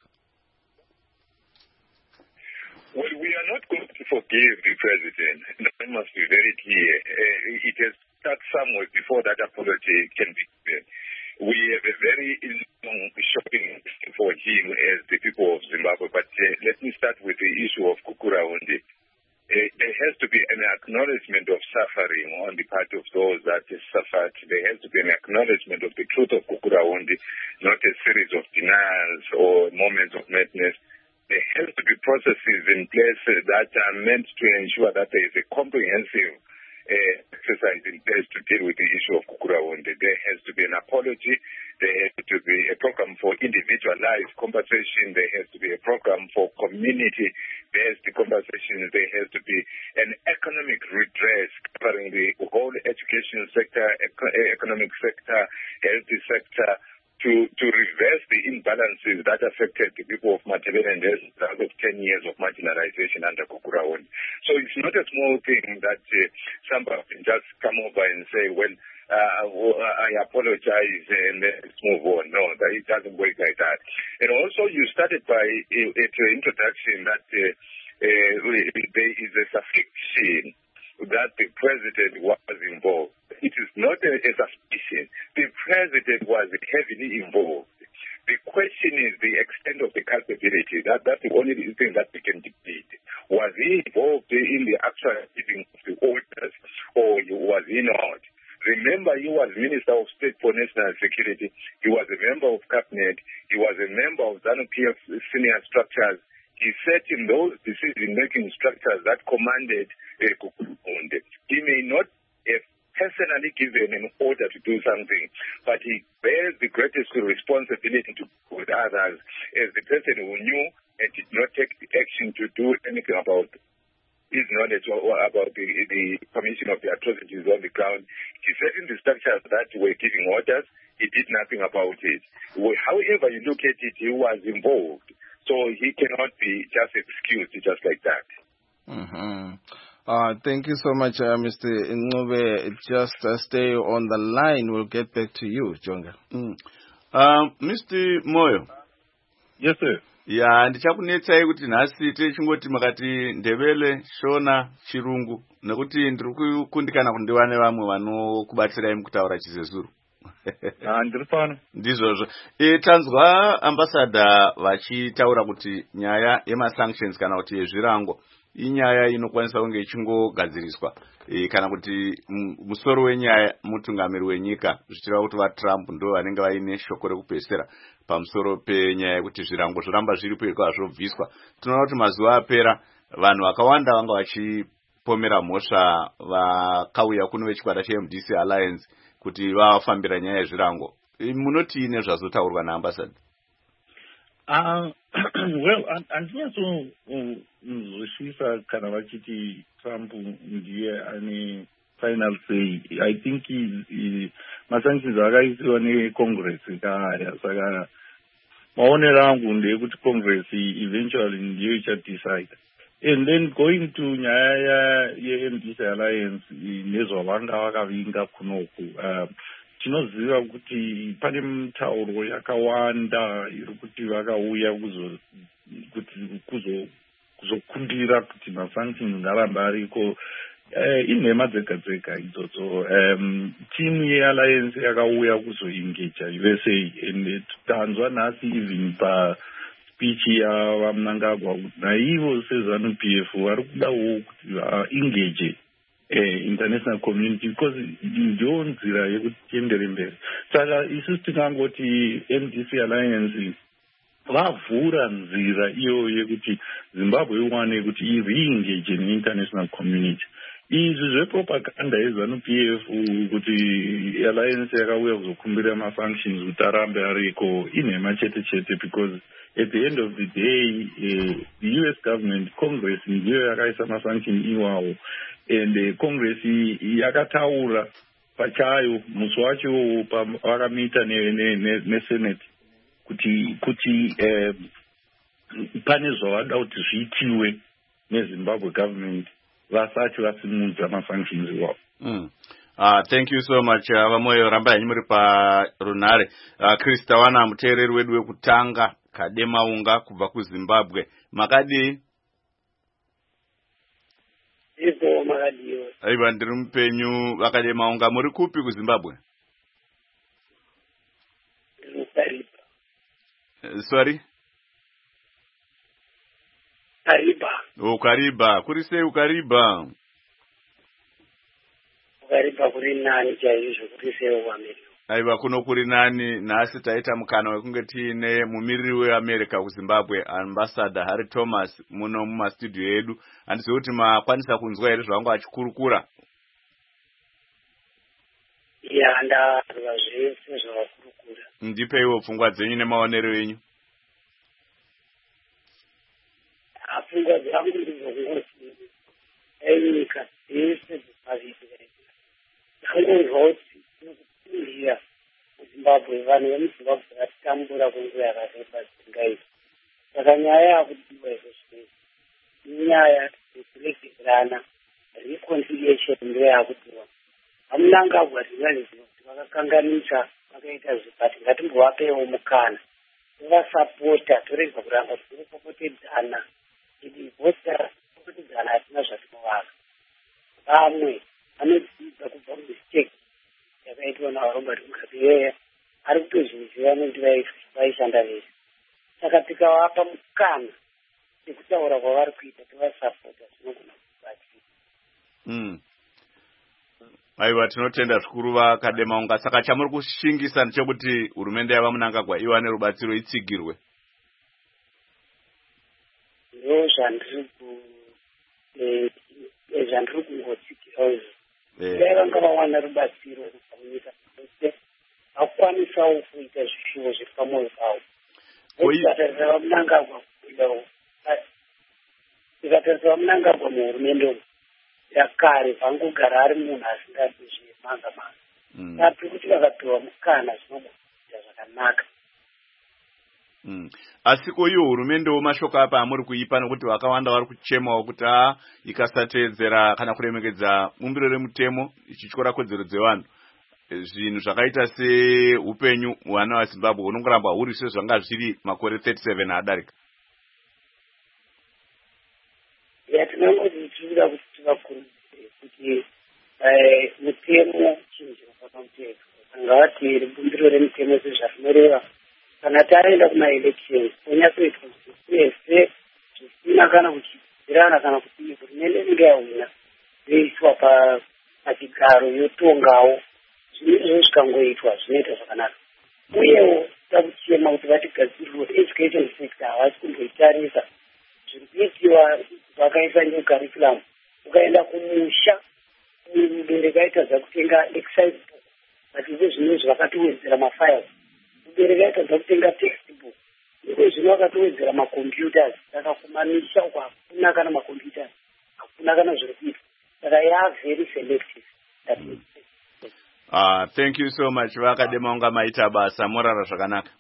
Well, we are not going to forgive the president. That must be very clear. Uh, it has started somewhere before that apology can be made. We have a very long shopping list for him as the people of Zimbabwe. But uh, let me start with the issue of Gukurahundi. Uh, there has to be an acknowledgement of suffering on the part of those that have suffered. There has to be an acknowledgement of the truth of Gukurahundi, not a series of denials or moments of madness. There has to be processes in place that are meant to ensure that there is a comprehensive uh, exercise in place to deal with the issue of Kukuraonde. There has to be an apology. There has to be a program for individualized compensation. There has to be a program for community-based compensation. There has to be an economic redress covering the whole education sector, eco- economic sector, health sector, to, to reverse the imbalances that affected the people of Matabele and the result of ten years of marginalization under Kukuraonde. So it's not a small thing that uh, somebody can just come over and say, well, uh, I apologize and let's move on. No, that it doesn't work like that. And also you started by uh, at your introduction that uh, uh, there is a suspicion that the president was involved. It is not a, a suspicion. The president was heavily involved. The question is the extent of the culpability. That, that's the only thing that we can debate. Was he involved in the actual giving of the orders, or was he not? Remember, he was Minister of State for National Security. He was a member of Cabinet. He was a member of ZANU-P F senior structures. He sat in those decision-making structures that commanded uh, Kukuraonde. He may not have personally given an order to do something, but he bears the greatest responsibility to with others as the person who knew and did not take the action to do anything about his knowledge or about the, the commission of the atrocities on the ground. He sat in the structures that were giving orders. He did nothing about it. However you look at it, he was involved. So he cannot be just excused just like that. Mm-hmm. Uh, thank you so much, uh, Mister Ncube. Just uh, stay on the line. We'll get back to you, Jonga. Mm. Um, Mister Moyo. Yes, sir. Ya ndichakunetsai kuti nhasi tichingoti makati Ndebele, Shona, Chirungu nekuti ndiri kukundikana kundiwa nevamwe vanokubatsirai mukutaura chiZezuru. Ah, ndiri pano. Ndizvozvo. E, tanzwa ambassador vachitaura kuti nyaya yemasanctions kana kuti yezvirango inyaya inokwanisa kunge ichingogadziriswa e, kana kuti musoro wenyaya mutungamiri wenyika zvichireva kuti vaTrump ndo vanenge vaine shoko rekupesera pamusoro penyaya yekuti zvirango zvoramba zviripo ikwa zvobviswa. Tinoona kuti mazuva apera vanhu vakawanda vanga vachipomera mhosva vakauya kuno vechikwata cheM D C Alliance kuti vafambira nyaya yezvirango. Munoti nezvazotaurwa naambassador? Uh, well, andinyatsozwisisa kana vachiti Trump ndiye ane final say. I think masanctions akaisiwa neCongress kaya, saka maonero angu ndeyekuti Congress eventually ndiyo ichadecide. And then going to nyaya yeM D C Alliance nezvavanga vakavinga kunoku, uh, tinoziva kuti pane mitauro yakawanda iri kuti vakauya kuzokumbira kuti masanctions ngarambe ariko. Uh, inhema dzega dzega idzodzo. Um, timu yealliance yakauya kuzoengeja U S A and tanzwa nhasi even pa speech yavaMnangagwa kuti naivo seZANU-P F vari kudawo kuti vaengage uh, international community because ndiyo nzira yekuti tiendere mberi. Saka isusu tikangoti M D C Alliance vavhura nzira iyo yekuti Zimbabwe iwane kuti ireengage neinterntional community. Izvi zvepropaganda yeZANU-P F kuti alliance yakauya kuzokumbira mafunctions kuti arambe ariko inhema chete chete, because at the end of the day uh, the U S government, Congress ndiyo yakaisa mafunctions iwawo, and uh, Congress yakataura pachayo musi wacho pavakamita neSenate kuti kuti uh, pane zvavada kuti zviitiwe neZimbabwe government vasati vasimudza mafunctions iwawo. Mm. Uh, thank you so much. Vamoyo uh, ramba yanyu muri parunhare. Uh, Chris Tawana muteereri wedu wekutanga Kademaunga kubva kuZimbabwe. Makadi? Ipo makadiwa. Aiwa ndiri mupenyu vakademaunga. Muri kupi kuZimbabwe? Kariba. Uh, sorry? Kariba. Oh, Kariba. Kuri sei ukariba? Ukariba kuri nani chaizvo, kuri sei kuAmerica. Aiwa kuno kuri nani. Nhasi taita mukana wekunge tiine mumiriri weAmerica kuZimbabwe, ambassador Harry Thomas muno mumastudio edu. Handizivi kuti makwanisa kunzwa here zvavangu achikurukura. ya ndarwa zvese zvavakurukura. Ndipeiwo pfungwa dzenyu nemaonero enyu. Pfungwa dzangu ndizokungoti enyika dzese dzepaviri ndakangozwa kuti tinokupindira muZimbabwe, vanhu vemuZimbabwe vatitambura kwenguva yakareba dzisingaiti. Saka nyaya yakudiwa izvo inyaya yekuregerana, reconciliation ndiyo yakudiwa. Vamunangagwa tinazviziva kuti vakakanganisa, vakaita zvibati, ngatimbovapewo mukana tovasapota, torega kuramba tirikupopotedzana. Kuti vose kupopotedzana hatina zvatinovaka. Vamwe vanodzidza kubva mumistake yakaitwa naRobert Mugabe, ari kutozviziva nekuti vaishanda vese. Saka tikavapa mukana nekutaura kwavari kuita, tovasapota, tinogona kubatsira. Mm. Aiwa, tinotenda zvikuru vaKademaunga. Saka chamuri kushingisa ndechekuti hurumende yavaMunangagwa iwane rubatsiro, itsigirwe. Ndo zvandiri zvandiri kungotsikirawo izvo. Dai vanga vawana rubatsiro kubva munyika dzose, vakwanisawo kuita zvishuwo zviri pamwoyo pavo. Tikatarisa vaMunangagwa kuidawo, tikatarisa vaMunangagwa muhurumende umu yakare vangogara ari munhu asingadi zvemanga manga. Tapi kuti vakapiwa mukana zvinokuita zvakanaka. Mm. Asi koiyo hurumende womashoko apa amuri kuipa nokuti vakawanda vari kuchemawo kuti a ikasateedzera kana kuremekedza bumbiro remutemo ichityora kodzero dzevanhu, zvinhu zvakaita seupenyu hwana vaZimbabwe hunongoramba huri sezvanga zviri makore thirty-seven adarika. Ya tinongoti tinoda kuti tivakurudzire kuti mutemo chinhu chinofakamutedzwa. Ngavateere bumbiro remutemo sezvarinoreva. Kana taenda kumaelections onyatsoitwa zvese zvisina kana kuchidzirana kana kuti hurumende inenge yahwina yoiswa pachigaro yotongawo, zvinezvo zvikangoitwa zvinoita zvakanaka. Uyewo toda kuchema kuti vatigadzirire education sector havasi kundoitarisa zviri kuitiwa vakaisa new curriculum. Ukaenda kumusha mubereki aitadza kutenga exercise book, but izvo zvinezvi vakatowedzera mafiles. Mubereki aitadza kutenga textbook, iko zvino vakatowedzera macomputers. Saka kumamisha uko hakuna kana macomputers, hakuna kana zviri kuitwa. Saka yaa very selective. Mm. Uh, thank you so much. vaKademaunga maita basa morara zvakanaka.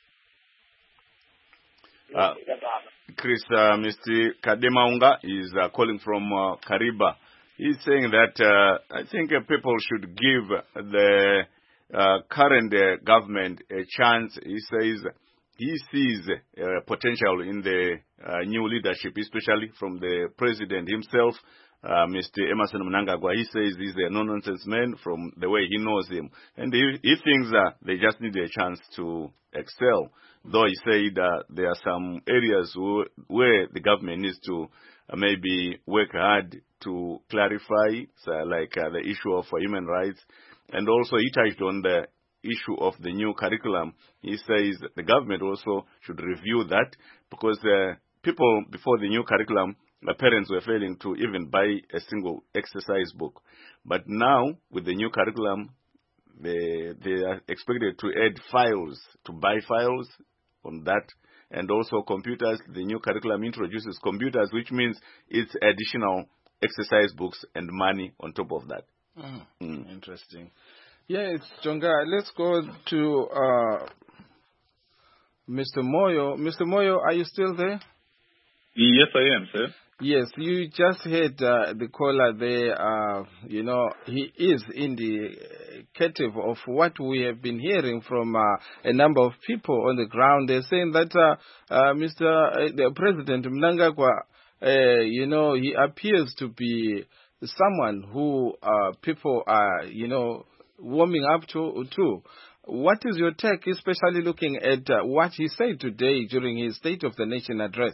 Uh, Chris, uh, Mister Kademaunga is uh, calling from uh, Kariba. He's saying that uh, I think uh, people should give the uh, current uh, government a chance. He says he sees uh, potential in the uh, new leadership, especially from the president himself, uh, Mister Emmerson Mnangagwa. He says he's a no-nonsense man from the way he knows him. And he, he thinks that they just need a chance to excel. Though he said uh, there are some areas who, where the government needs to uh, maybe work hard to clarify, so like uh, the issue of uh, human rights. And also he touched on the issue of the new curriculum. He says the government also should review that, because uh, people before the new curriculum, the parents were failing to even buy a single exercise book. But now, with the new curriculum, they, they are expected to add files, to buy files on that. And also computers. The new curriculum introduces computers, which means it's additional exercise books and money on top of that. Oh, mm. Interesting. Yes, Jonga, let's go to uh, Mister Moyo. Mister Moyo, are you still there? Yes, I am, sir. Yes, you just heard uh, the caller there. Uh, you know, he is indicative of what we have been hearing from uh, a number of people on the ground. They're saying that uh, uh, Mister Uh, the President Mnangagwa, uh, you know, he appears to be someone who uh, people are, you know, warming up to. to. What is your take, especially looking at uh, what he said today during his State of the Nation address?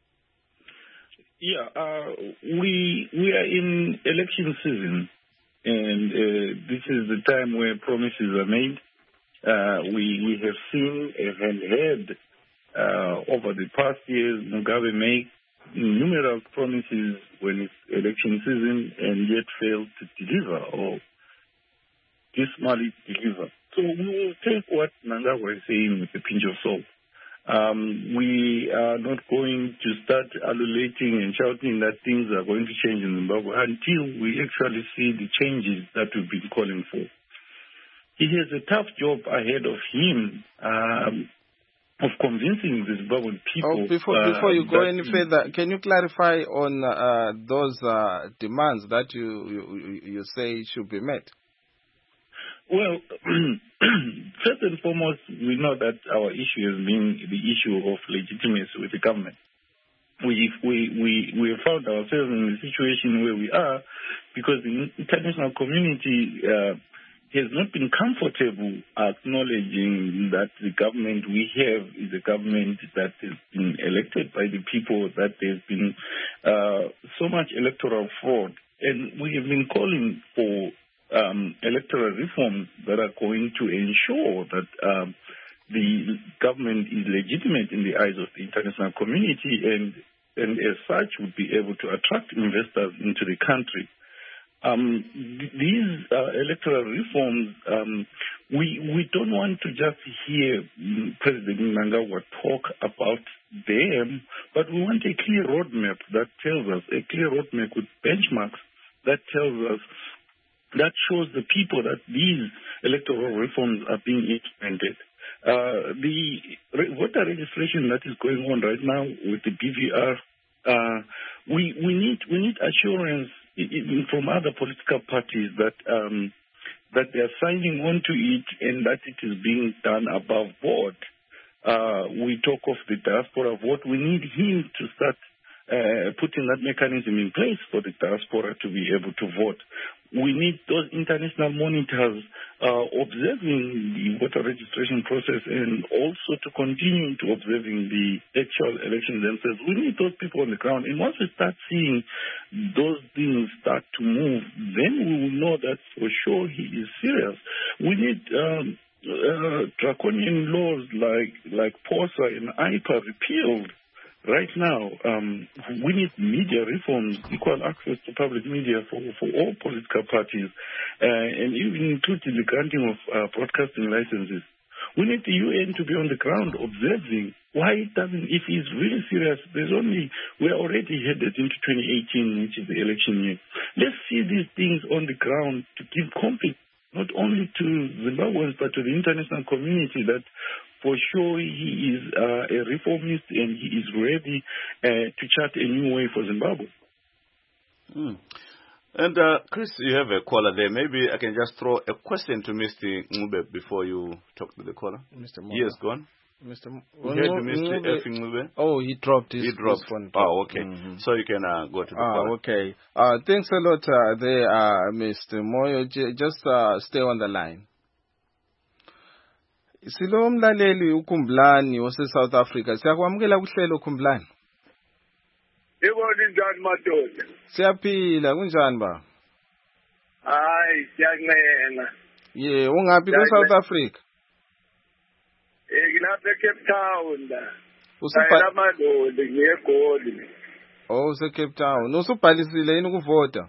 Yeah, uh, we we are in election season, and uh, this is the time where promises are made. Uh, we we have seen and heard uh, over the past years Mugabe make numerous promises when it's election season and yet fail to deliver. Or dismally deliver. So we will take what Mnangagwa is saying with a pinch of salt. Um, we are not going to start ululating and shouting that things are going to change in Zimbabwe until we actually see the changes that we've been calling for. He has a tough job ahead of him um, of convincing the Zimbabwean people. Oh, before uh, before you go any further, can you clarify on uh, those uh, demands that you, you you say should be met? Well, first and foremost, we know that our issue has been the issue of legitimacy with the government. We we we we have found ourselves in a situation where we are because the international community uh, has not been comfortable acknowledging that the government we have is a government that has been elected by the people, that there's been uh, so much electoral fraud. And we have been calling for um, electoral reforms that are going to ensure that um, the government is legitimate in the eyes of the international community and, and as such would be able to attract investors into the country. Um, th- these uh, electoral reforms, um, we we don't want to just hear mm, President Mnangagwa talk about them, but we want a clear roadmap that tells us, a clear roadmap with benchmarks that tells us, that shows the people that these electoral reforms are being implemented. Uh, the re- voter registration that is going on right now with the B V R, uh, we we need we need assurance from other political parties that um, that they are signing on to it and that it is being done above board. Uh, we talk of the diaspora vote. We need him to start uh, putting that mechanism in place for the diaspora to be able to vote. We need those international monitors uh, observing the voter registration process and also to continue to observing the actual elections themselves. We need those people on the ground. And once we start seeing those things start to move, then we will know that for sure he is serious. We need um, uh, draconian laws like, like POSA and I P A repealed. Right now, um, we need media reforms, equal access to public media for, for all political parties, uh, and even including the granting of uh, broadcasting licenses. We need the U N to be on the ground observing why it doesn't, if he's really serious, there's only, we're already headed into twenty eighteen, which is the election year. Let's see these things on the ground to give confidence, not only to Zimbabweans, but to the international community that for sure he is uh, a reformist and he is ready uh, to chart a new way for Zimbabwe. Mm. And uh, Chris, you have a caller there. Maybe I can just throw a question to Mister Ngube before you talk to the caller. Mister Yes, go on. Mister M- We heard Mister F. Ngube. Oh, he dropped his, he dropped. his phone. Oh, okay. Mm-hmm. So you can uh, go to the ah, caller. Okay. Uh, thanks a lot uh, there, uh, Mister Moyo. J- just uh, stay on the line. Silo mlaleli uKhumblani wase South Africa. Siyakwamukela kuhlelo uKhumblani. Yebo linjani madoda? Siyaphila kunjani ba? Hayi, siyancenga. Yeah, ungaphi ku South Africa? Eh ngilapha eCape Town la. Usubhala amadoli ngiyegoli. Oh, use Cape Town. Usubhalisile yini ukuvota?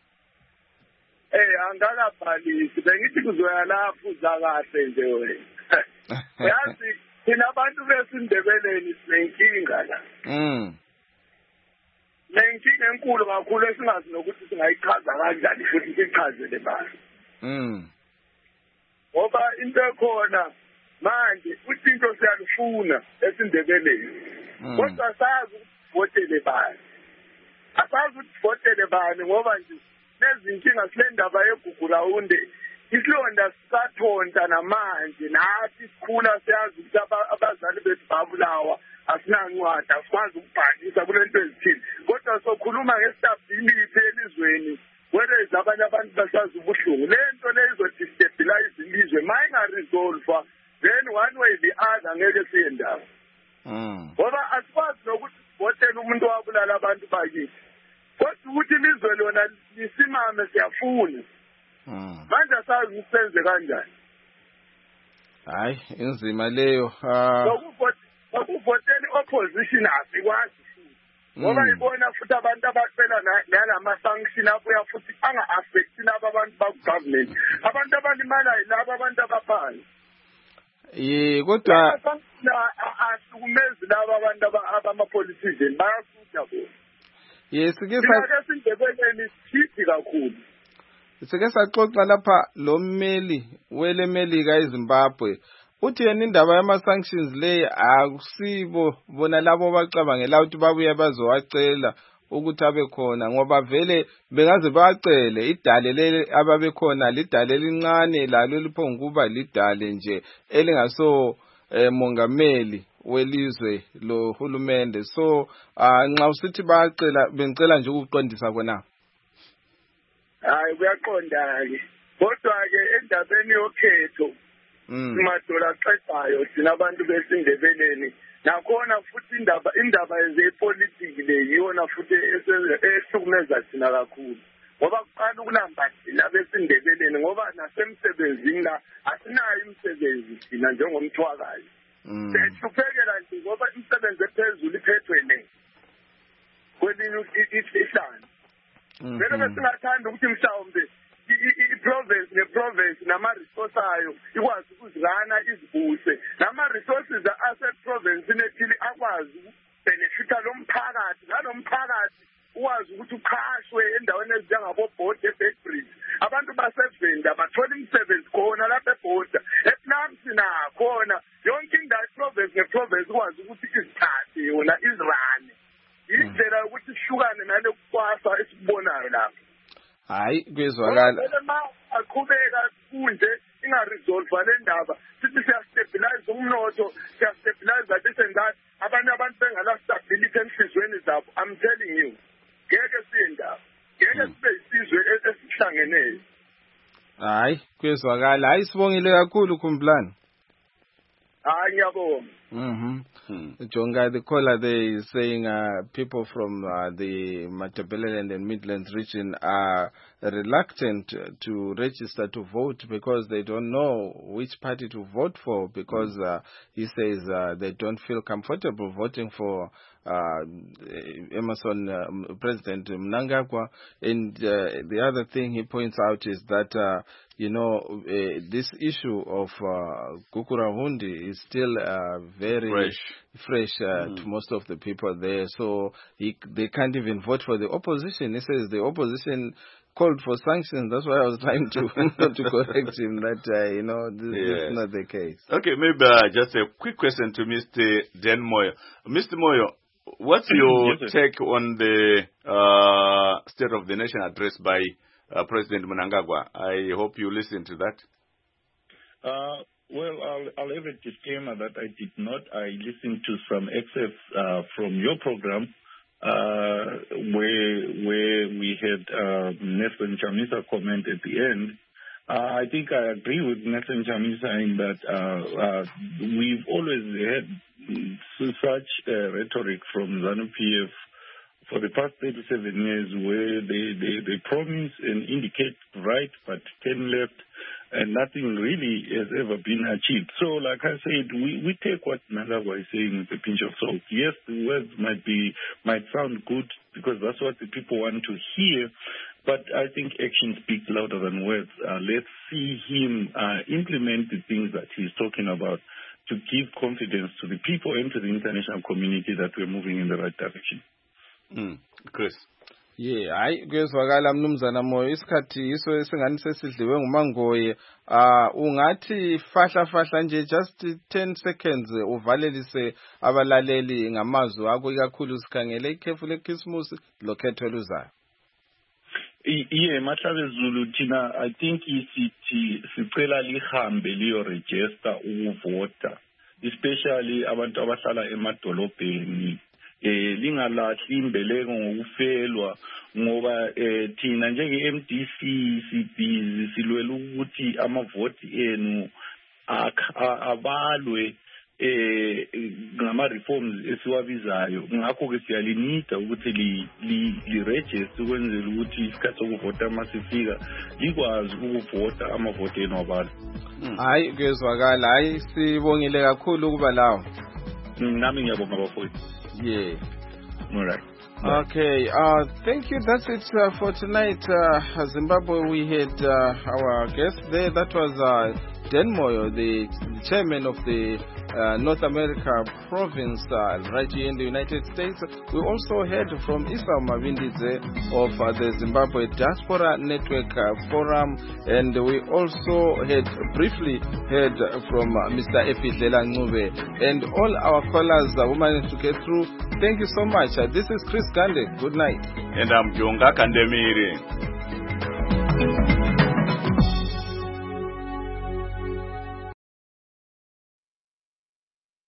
Eh angakabhalisi. Bengithi kuzoya lapho uzakahle nje wena. Yazi thina abantu besindebeleni sinenkinga la. Mm. Lenkinga enkulu kakhulu esingazi nokuthi singayichaza kanjani futhi sichazele bani. Mm. Ngoba into ekhona manje uthi into siyalufuna esindebeleni. Kodwa sazi ukuvotele bani. Asazi ukuvotele bani ngoba nje nezinkinga sile ndaba yegugula unde isilonda sathonta namanje nathi sikhula siyazi ukuthi abazali bethu babulawa asinancwadi asikwazi ukubhalisa kulento ezithile kodwa sokhuluma ngestabbility elizweni whereas abanye abantu basazi ubuhlungu lento le izodestabilize ilizwe mayinga resolve then one way the other ngeke siye ndawo ngoba asikwazi nokuthi sivotele umuntu owabulala abantu bakithi kodwa ukuthi ilizwe lona lisimame siyafuna manje asazi ukusenze kanjani. Hayi inzima leyo. Ah ukuvotela opposition asikwazi. ngoba ibona futhi abantu abacela nalama sanction abuya futhi anga-affecti laba abantu baku-government. Abantu abalimala yilabo abantu abaphansi. Ye kodwa asukumezi laba abantu abama-politician bayasutha bona. Yes, sike sindebeleni sithi kakhulu. Sike saxoxa lapha lo mmeli wele Melika eZimbabwe uthi yena indaba yama sanctions le akusibo bona labo bacabangela ukuthi babuye bazowacela ukuthi abe khona ngoba vele bengaze bacele idale lele ababe khona lidale lincane lalo liphonguba lidale nje elingaso eh, mongameli welizwe lo hulumende. So nxa usithi bacela bengicela nje ukuqondisa kona. Hayi kuyaqonda ke kodwa ke endabeni yokhetho simadola xeqayo sina abantu besindebeleni nakhona futhi indaba indaba yezepolitiki le yiyona futhi esihlukumeza thina kakhulu ngoba kuqala ukulamba thina besindebeleni ngoba nasemsebenzini la asinayo imisebenzi thina njengomthwakazi sehluphekela nje ngoba imisebenzi ephezulu iphethwe ne kwelinye ihlanga vele besingathanda ukuthi mhlawumbe i-province ne-province nama-resource ayo ikwazi ukuzilana izibuse nama-resources ase-provincini ethile akwazi ukubenefita lo mphakathi nalo mphakathi ukwazi ukuthi uqashwe endaweni ezinjengabo-Board e-Beitbridge abantu basevenda bathola imisebenzi khona lapha ebhoda ePlamsi nakhona yonke indawo i-province ne-province ikwazi ukuthi izithathe yona izirane indlela yokuthi sihlukane nale kukwasa esikubonayo lapha. Hayi kwezwakala aqhubeka kunje ingaresolve le ndaba sithi siyastabilize umnotho siyastabilize this and that abanye abantu bengala stability enhlizweni zabo. I'm telling you ngeke siyendaba ngeke sibe isizwe esihlangeneyo. Hayi kwezwakala hayi sibongile kakhulu Khumblana. Hayi ngiyabonga. Mhm. Jonga, the caller there is saying uh, people from uh, the Matabeleland and Midlands region are reluctant to register to vote because they don't know which party to vote for because uh, he says uh, they don't feel comfortable voting for uh, Emerson, uh, President Mnangagwa. And uh, the other thing he points out is that, uh, you know, uh, this issue of uh, Gukurahundi is still uh, very fresh, fresh uh, mm. to most of the people there. So he, they can't even vote for the opposition. He says the opposition called for sanctions. That's why I was trying to to correct him that, uh, you know, this, yes. this is not the case. Okay, maybe uh, just a quick question to Mister Dan Moyo. Mister Moyo, what's your yes, take on the uh, State of the Nation address by uh, President Mnangagwa? I hope you listened to that. Uh, well, I'll, I'll have a disclaimer that I did not. I listened to some excerpts uh, from your program uh, where where we had uh, Nelson Chamisa comment at the end. Uh, I think I agree with Nelson Chamisa in that uh, uh, we've always had such uh, rhetoric from ZANU-P F for the past thirty-seven years where they, they, they promise and indicate right but turn left, and nothing really has ever been achieved. So, like I said, we, we take what Mnangagwa is saying with a pinch of salt. Yes, the words might be might sound good because that's what the people want to hear, but I think action speaks louder than words. Uh, let's see him uh, implement the things that he's talking about to give confidence to the people and to the international community that we're moving in the right direction. Mm. Chris. Yeah, hayi kwezwakala mnumzana Moyo isikhathi iso esingani sesidliwe ngumangoye uh ungathi fahla fahla nje just ten seconds uvalelise abalaleli ngamazwi akho ikakhulu sikhangele ikhefu leChristmas lokhetho luzayo. Yeah, Mahlabe Zulu thina I think isithi sicela lihambe liyo register ukuvota, especially abantu abahlala emadolobheni. Eh lingalahli imbeleko ngokufelwa ngoba eh thina njenge M D C sibhizi silwela ukuthi amavoti enu abalwe eh ngama reforms esiwabizayo ngakho ke siyalinida ukuthi li li register ukwenzela ukuthi isikhathi sokuvota masifika likwazi ukuvota amavoti enu abantu. Hayi kwezwakala hayi sibongile kakhulu kuba lawo. Nami ngiyabonga bafowethu. Yeah. All right. Okay, uh, thank you. That's it uh, for tonight. Uh, Zimbabwe, we had uh, our guest there. That was uh, Dan Moyo, the chairman of the uh, North America province uh, right here in the United States. We also heard from Esau Mavindidze of uh, the Zimbabwe Diaspora Network uh, Forum, and we also had briefly heard from uh, Mister Efi Dlela Ncube, and all our callers uh, who managed to get through. Thank you so much. Uh, this is Chris Gande. Good night. And I'm Jonga Kandemiri.